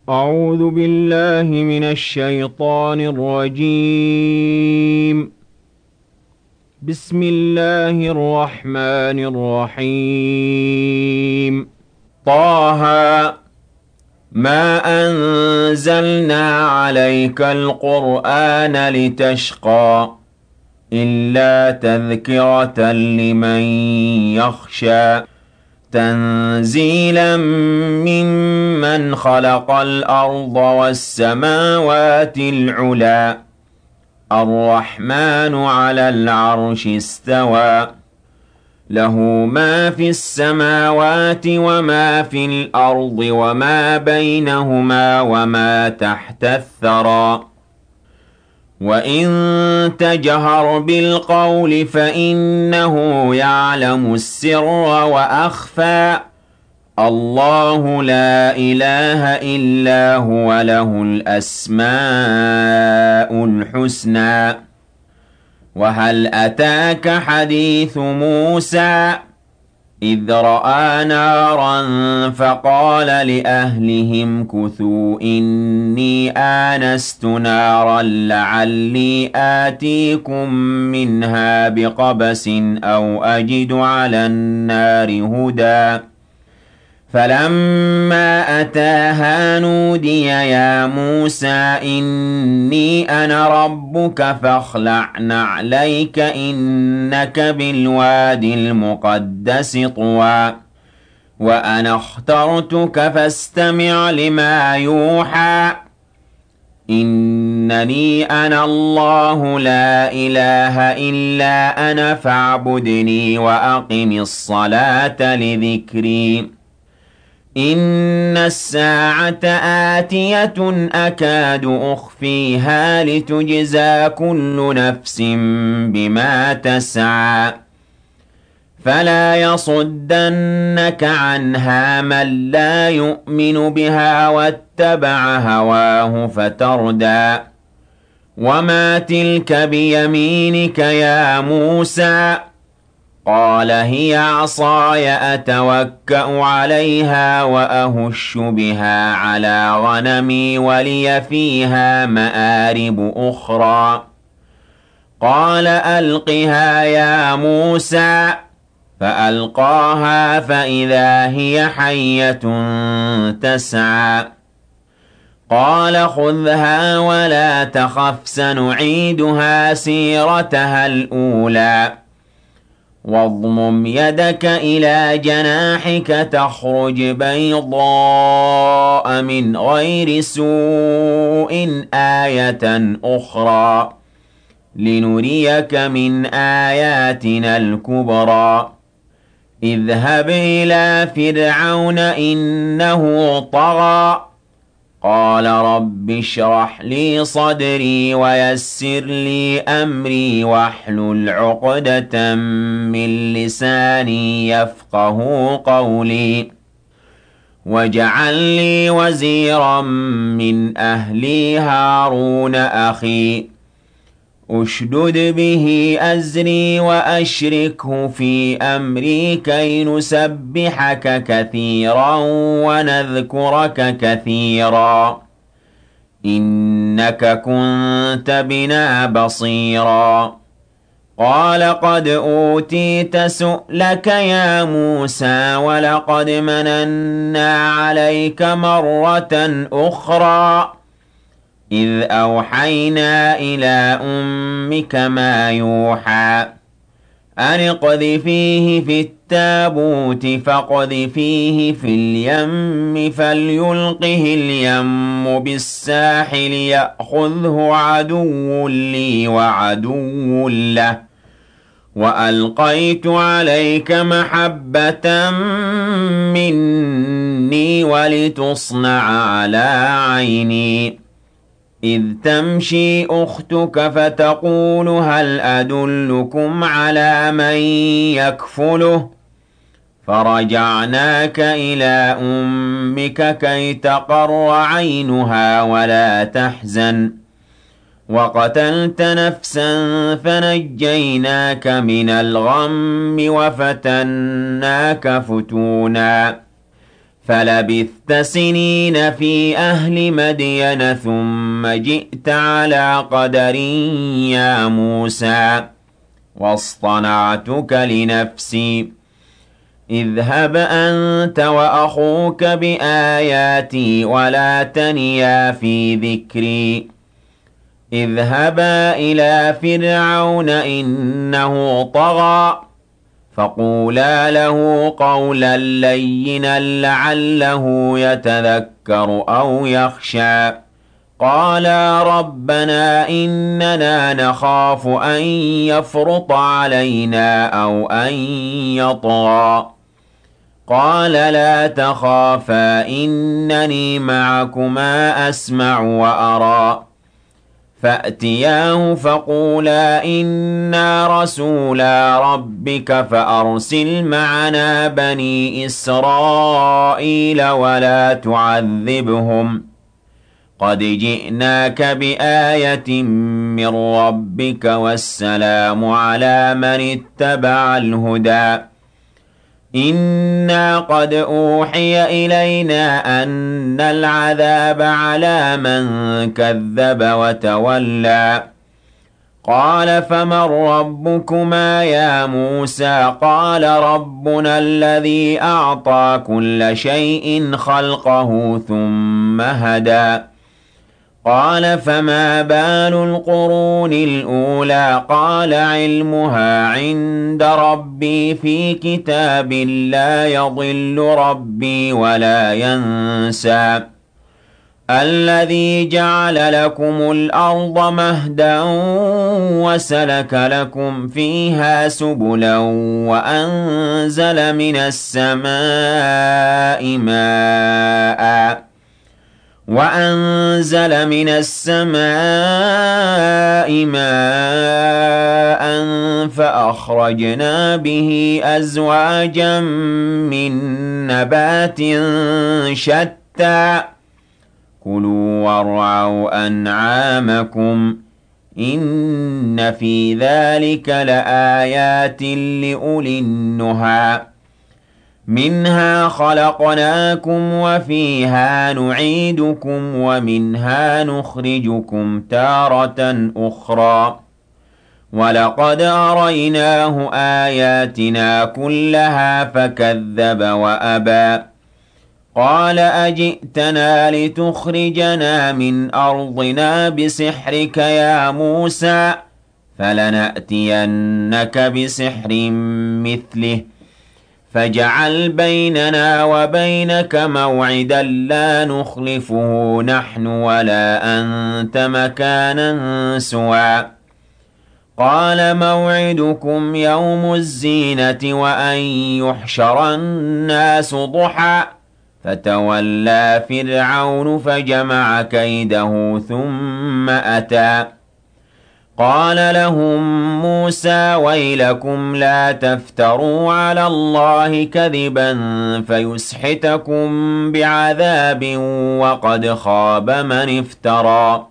أعوذ بالله من الشيطان الرجيم. بسم الله الرحمن الرحيم. طه ما أنزلنا عليك القرآن لتشقى إلا تذكرة لمن يخشى تنزيلا ممن خلق الأرض والسماوات العلى الرحمن على العرش استوى له ما في السماوات وما في الأرض وما بينهما وما تحت الثرى وإن تجهر بالقول فإنه يعلم السر وأخفى الله لا إله إلا هو له الأسماء الحسنى وهل أتاك حديث موسى إذ رأى نارا فقال لأهلهم كثوا إني آنست نارا لعلي آتيكم منها بقبس أو أجد على النار هدى فلما أتاها نودي يا موسى إني أنا ربك فاخلع نعليك إنك بالوادي المقدس طوى وأنا اخترتك فاستمع لما يوحى إنني أنا الله لا إله إلا أنا فاعبدني وأقم الصلاة لذكري إن الساعة آتية أكاد أخفيها لتجزى كل نفس بما تسعى فلا يصدنك عنها من لا يؤمن بها واتبع هواه فتردى وما تلك بيمينك يا موسى قال هي عصاي أتوكأ عليها وأهش بها على غنمي ولي فيها مآرب أخرى قال ألقها يا موسى فألقاها فإذا هي حية تسعى قال خذها ولا تخف سنعيدها سيرتها الأولى واضمم يدك إلى جناحك تخرج بيضاء من غير سوء آية أخرى لنريك من آياتنا الكبرى اذهب إلى فرعون إنه طغى قال رب اشرح لي صدري ويسر لي أمري واحلل عقدة من لساني يفقه قولي واجعل لي وزيرا من أهلي هارون أخي أشدد به أزري وأشركه في أمري كي نسبحك كثيرا ونذكرك كثيرا إنك كنت بنا بصيرا قال قد أوتيت سؤلك يا موسى ولقد مننا عليك مرة أخرى إذ أوحينا إلى أمك ما يوحى أن اقذفيه في التابوت فاقذفيه في اليم فليلقه اليم بالساحل يأخذه عدو لي وعدو له وألقيت عليك محبة مني ولتصنع على عيني إذ تمشي أختك فتقول هل أدلكم على من يكفله فرجعناك إلى أمك كي تقر عينها ولا تحزن وقتلت نفسا فنجيناك من الغم وفتناك فتونا فلبثت سنين في أهل مدين ثم جئت على قدر يا موسى واصطنعتك لنفسي اذهب أنت وأخوك بآياتي ولا تنيا في ذكري اذهبا إلى فرعون إنه طغى فقولا له قولا لينا لعله يتذكر أو يخشى قالا ربنا إننا نخاف أن يفرط علينا أو أن يطغى قال لا تخافا إنني معكما أسمع وأرى فأتياه فقولا إنا رسولا ربك فأرسل معنا بني إسرائيل ولا تعذبهم قد جئناك بآية من ربك والسلام على من اتبع الهدى إنا قد أوحي إلينا أن العذاب على من كذب وتولى قال فمن ربكما يا موسى قال ربنا الذي أعطى كل شيء خلقه ثم هدى قال فما بال القرون الأولى قال علمها عند ربي في كتاب لا يضل ربي ولا ينسى الذي جعل لكم الأرض مهدا وسلك لكم فيها سبلا وأنزل من السماء ماء فأخرجنا به أزواجا من نبات شتى كلوا وارعوا أنعامكم إن في ذلك لآيات لأولي النهى منها خلقناكم وفيها نعيدكم ومنها نخرجكم تارة أخرى ولقد أريناه آياتنا كلها فكذب وأبى قال أجئتنا لتخرجنا من أرضنا بسحرك يا موسى فلنأتينك بسحر مثله فاجعل بيننا وبينك موعدا لا نخلفه نحن ولا أنت مكانا سوى قال موعدكم يوم الزينة وأن يحشر الناس ضحى فتولى فرعون فجمع كيده ثم أتى قال لهم موسى ويلكم لا تفتروا على الله كذبا فيسحتكم بعذاب وقد خاب من افترى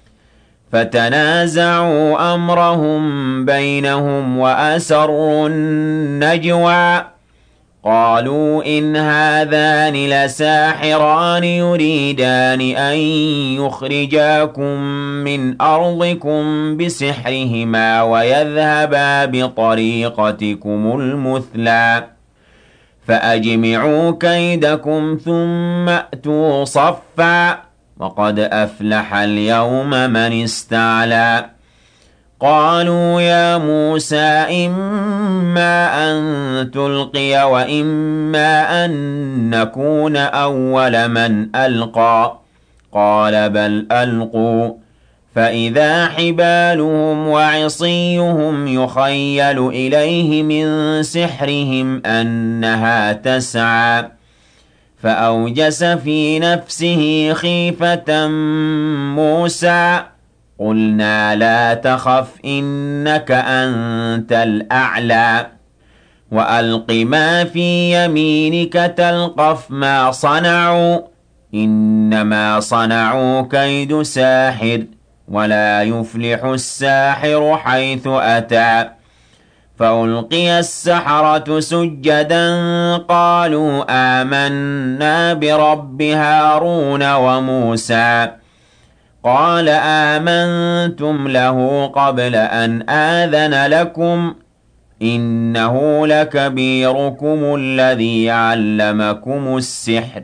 فتنازعوا أمرهم بينهم وأسروا النجوى قالوا إن هذان لساحران يريدان أن يخرجاكم من أرضكم بسحرهما ويذهبا بطريقتكم المثلى فأجمعوا كيدكم ثم أتوا صفا وقد أفلح اليوم من استعلى قالوا يا موسى إما أن تلقي وإما أن نكون أول من ألقى قال بل ألقوا فإذا حبالهم وعصيهم يخيل إليه من سحرهم أنها تسعى فأوجس في نفسه خيفة موسى قلنا لا تخف إنك أنت الأعلى وألق ما في يمينك تلقف ما صنعوا إنما صنعوا كيد ساحر ولا يفلح الساحر حيث أتى فألقي السحرة سجدا قالوا آمنا برب هارون وموسى قال آمنتم له قبل أن آذن لكم إنه لكبيركم الذي علمكم السحر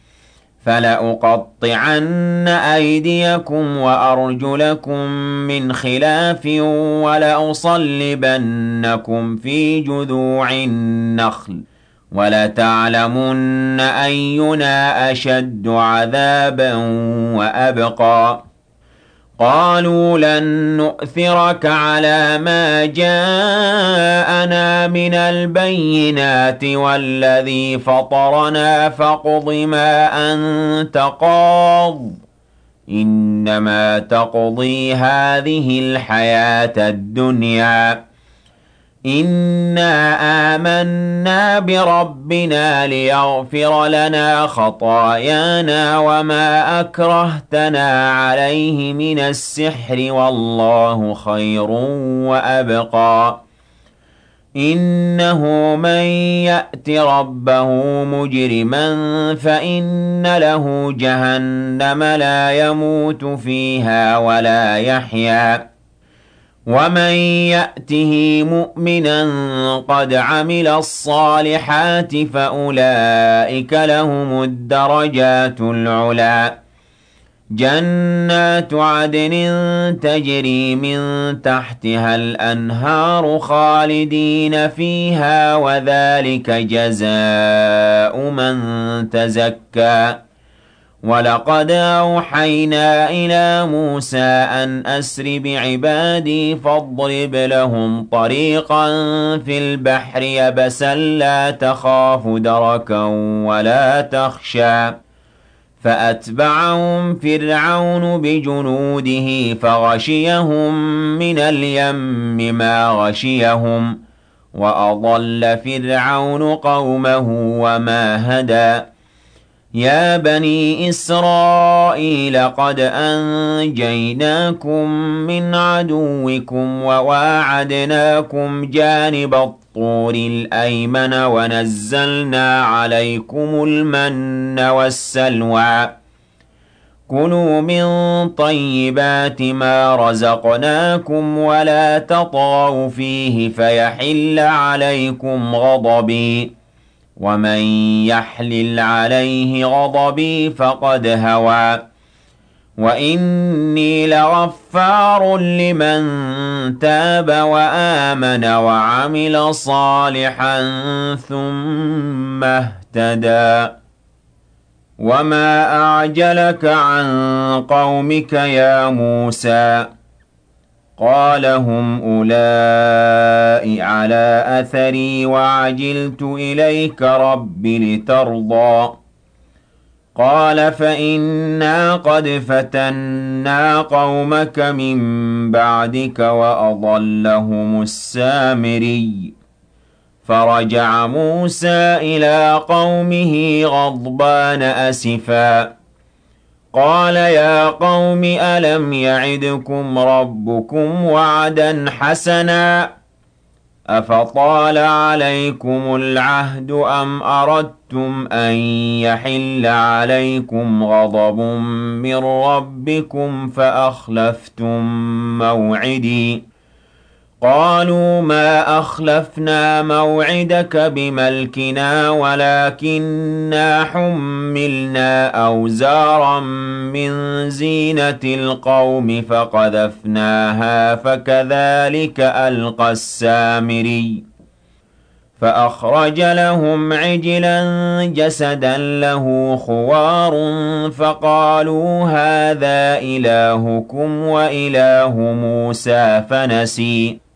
فلأقطعن أيديكم وأرجلكم من خلاف ولأصلبنكم في جذوع النخل ولتعلمن أينا أشد عذابا وأبقى قالوا لن نؤثرك على ما جاءنا من البينات والذي فطرنا فاقض ما أنت قاض إنما تقضي هذه الحياة الدنيا إنا آمنا بربنا ليغفر لنا خطايانا وما أكرهتنا عليه من السحر والله خير وأبقى إنه من يأت ربه مجرما فإن له جهنم لا يموت فيها ولا يحيا ومن يأته مؤمنا قد عمل الصالحات فأولئك لهم الدرجات العلا جنات عدن تجري من تحتها الأنهار خالدين فيها وذلك جزاء من تزكى ولقد أوحينا إلى موسى أن أسر بعبادي فاضرب لهم طريقا في البحر يبسا لا تخاف دركا ولا تخشى فأتبعهم فرعون بجنوده فغشيهم من اليم ما غشيهم وأضل فرعون قومه وما هدى يا بني إسرائيل قد أنجيناكم من عدوكم وواعدناكم جانب الطور الأيمن ونزلنا عليكم المن والسلوى كلوا من طيبات ما رزقناكم ولا تطغوا فيه فيحل عليكم غضبي ومن يحلل عليه غضبي فقد هوى وإني لغفار لمن تاب وآمن وعمل صالحا ثم اهتدى وما أعجلك عن قومك يا موسى قال هم أولئك على أثري وعجلت إليك رب لترضى قال فإنا قد فتنا قومك من بعدك وأضلهم السامري فرجع موسى إلى قومه غضبان أسفا قال يا قوم ألم يعدكم ربكم وعدا حسنا أفطال عليكم العهد أم أردتم أن يحل عليكم غضب من ربكم فأخلفتم موعدي قالوا ما أخلفنا موعدك بملكنا ولكننا حملنا أوزارا من زينة القوم فقذفناها فكذلك ألقى السامري فأخرج لهم عجلا جسدا له خوار فقالوا هذا إلهكم وإله موسى فنسي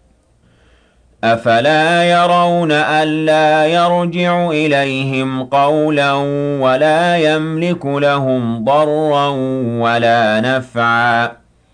أفلا يرون ألا يرجع إليهم قولا ولا يملك لهم ضرا ولا نفعا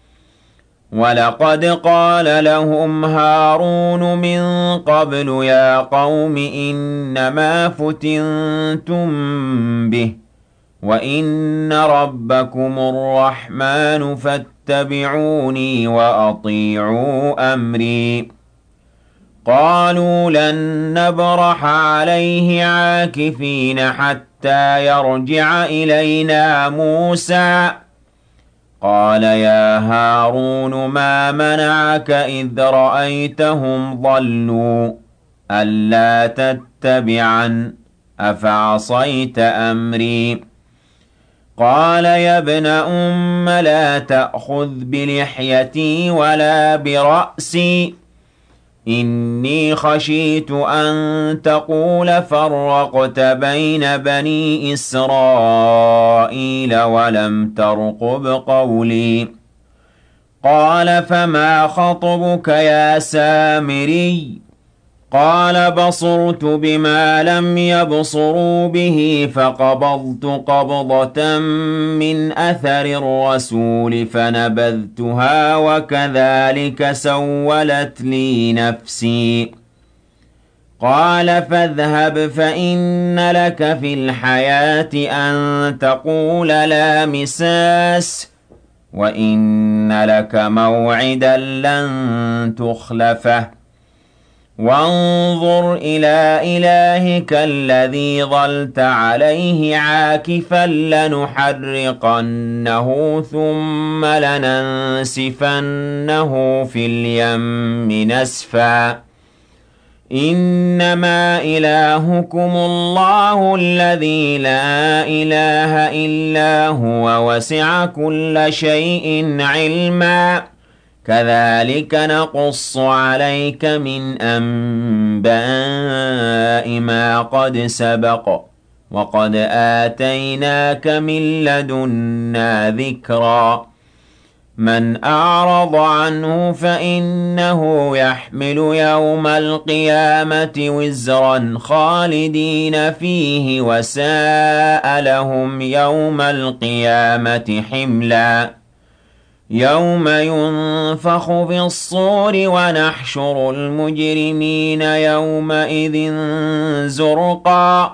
ولقد قال لهم هارون من قبل يا قوم إنما فتنتم به وإن ربكم الرحمن فاتبعوني وأطيعوا أمري قالوا لن نبرح عليه عاكفين حتى يرجع إلينا موسى قال يا هارون ما منعك إذ رأيتهم ضلوا ألا تتبعن أفعصيت أمري قال يا ابن أم لا تأخذ بلحيتي ولا برأسي إني خشيت أن تقول فرقت بين بني إسرائيل ولم ترقب قولي قال فما خطبك يا سامري قال بصرت بما لم يبصروا به فقبضت قبضة من أثر الرسول فنبذتها وكذلك سولت لي نفسي قال فاذهب فإن لك في الحياة أن تقول لا مساس وإن لك موعدا لن تخلفه وانظر إلى إلهك الذي ظلت عليه عاكفا لنحرقنه ثم لننسفنه في اليم نسفا إنما إلهكم الله الذي لا إله إلا هو وسع كل شيء علما كذلك نقص عليك من أنباء ما قد سبق وقد آتيناك من لدنا ذكرا من أعرض عنه فإنه يحمل يوم القيامة وزرا خالدين فيه وساء لهم يوم القيامة حملا يوم ينفخ في الصور ونحشر المجرمين يومئذ زرقا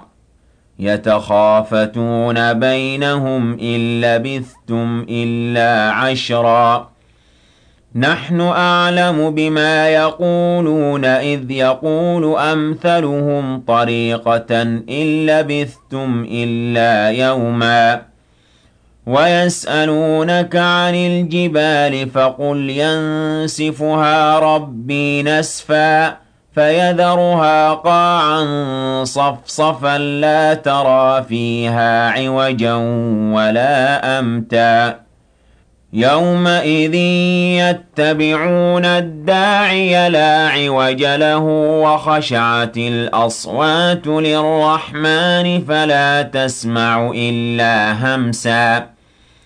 يتخافتون بينهم إن لبثتم إلا عشرا نحن أعلم بما يقولون إذ يقول أمثلهم طريقة إن لبثتم إلا يوما ويسألونك عن الجبال فقل ينسفها ربي نسفا فيذرها قاعا صفصفا لا ترى فيها عوجا ولا أمتا يومئذ يتبعون الداعي لا عوج له وخشعت الأصوات للرحمن فلا تسمع إلا همسا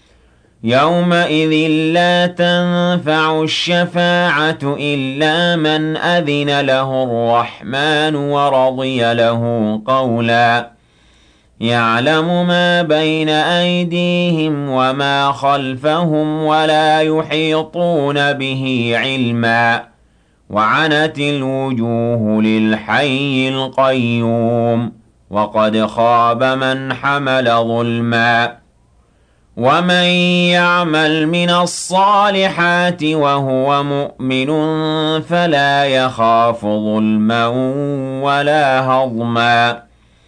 يومئذ لا تنفع الشفاعة إلا من أذن له الرحمن ورضي له قولا يعلم ما بين أيديهم وما خلفهم ولا يحيطون به علما وعنت الوجوه للحي القيوم وقد خاب من حمل ظلما ومن يعمل من الصالحات وهو مؤمن فلا يخاف ظلما ولا هضما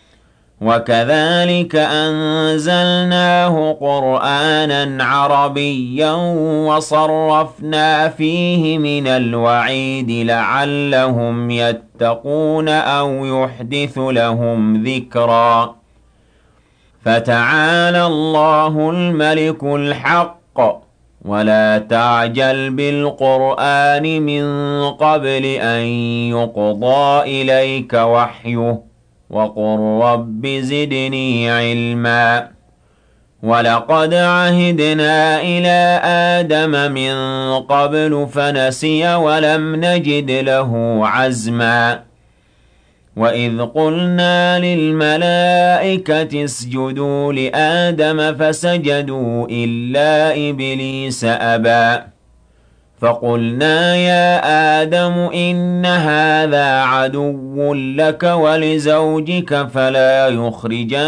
وكذلك أنزلناه قرآنا عربيا وصرفنا فيه من الوعيد لعلهم يتقون أو يحدث لهم ذكرا فتعالى الله الملك الحق ولا تعجل بالقرآن من قبل أن يقضى إليك وحيه وقل رب زدني علما ولقد عهدنا إلى آدم من قبل فنسي ولم نجد له عزما وإذ قلنا للملائكة اسجدوا لآدم فسجدوا إلا إبليس أبى فقلنا يا آدم إن هذا عدو لك ولزوجك فلا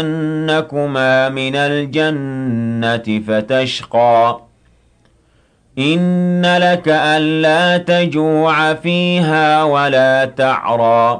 يخرجنكما من الجنة فتشقى إن لك ألا تجوع فيها ولا تعرى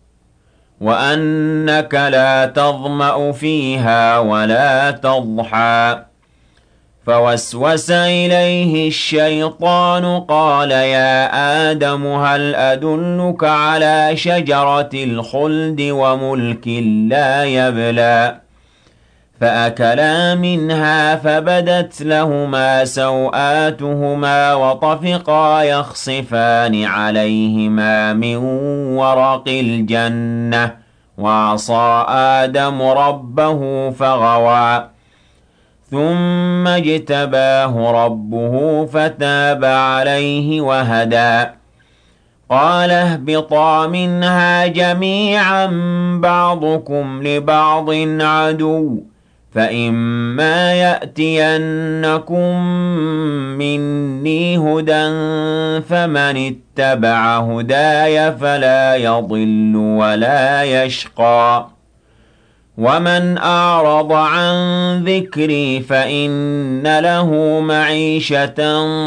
وأنك لا تظمأ فيها ولا تضحى فوسوس إليه الشيطان قال يا آدم هل أدلك على شجرة الخلد وملك لا يبلى فأكلا منها فبدت لهما سوآتهما وطفقا يخصفان عليهما من ورق الجنة وعصى آدم ربه فغوى ثم اجتباه ربه فتاب عليه وهدى قال اهبطا منها جميعا بعضكم لبعض عدو فإما يأتينكم مني هدى فمن اتبع هداي فلا يضل ولا يشقى ومن أعرض عن ذكري فإن له معيشة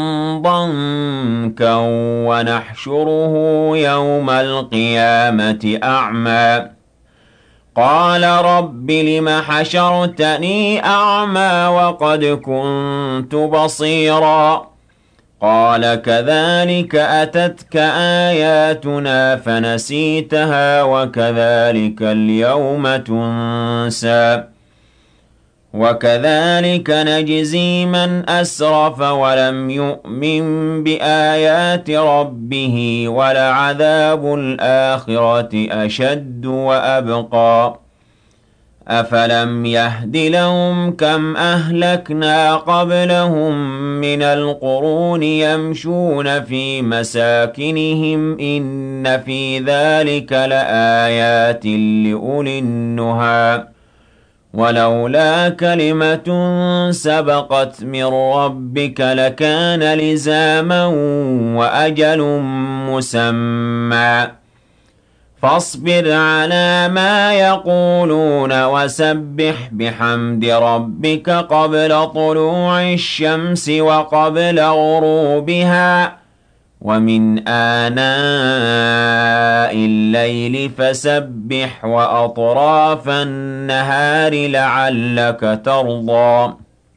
ضنكا ونحشره يوم القيامة أعمى قال رب لم حشرتني أعمى وقد كنت بصيرا قال كذلك أتتك آياتنا فنسيتها وكذلك اليوم تنسى وكذلك نجزي من أسرف ولم يؤمن بآيات ربه ولعذاب الآخرة أشد وأبقى أفلم يهد لهم كم أهلكنا قبلهم من القرون يمشون في مساكنهم إن في ذلك لآيات لأولي النهى ولولا كلمة سبقت من ربك لكان لزاما وأجل مسمى فاصبر على ما يقولون وسبح بحمد ربك قبل طلوع الشمس وقبل غروبها ومن آناء الليل فسبح وأطراف النهار لعلك ترضى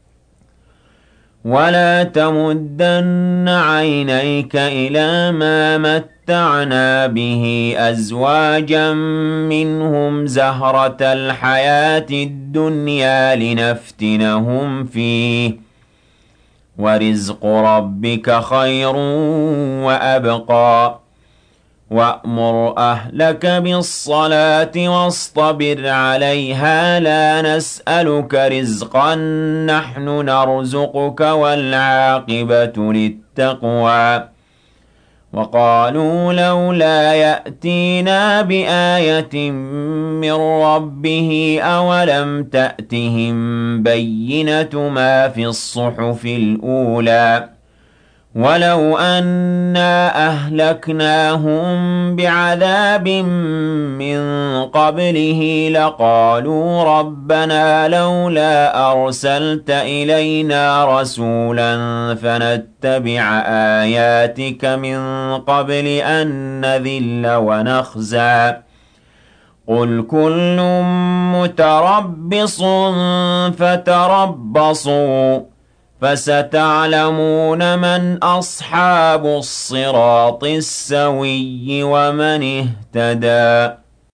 ولا تمدن عينيك إلى ما متعنا به أزواجا منهم زهرة الحياة الدنيا لنفتنهم فيه ورزق ربك خير وأبقى وأمر أهلك بالصلاة واصطبر عليها لا نسألك رزقا نحن نرزقك والعاقبة للتقوى وقالوا لولا يأتينا بآية من ربه أولم تأتهم بينة ما في الصحف الأولى ولو أنا أهلكناهم بعذاب من قبله لقالوا ربنا لولا أرسلت إلينا رسولا فنتبع آياتك من قبل أن نذل ونخزى قل كل متربص فتربصوا فستعلمون من أصحاب الصراط السوي ومن اهتدى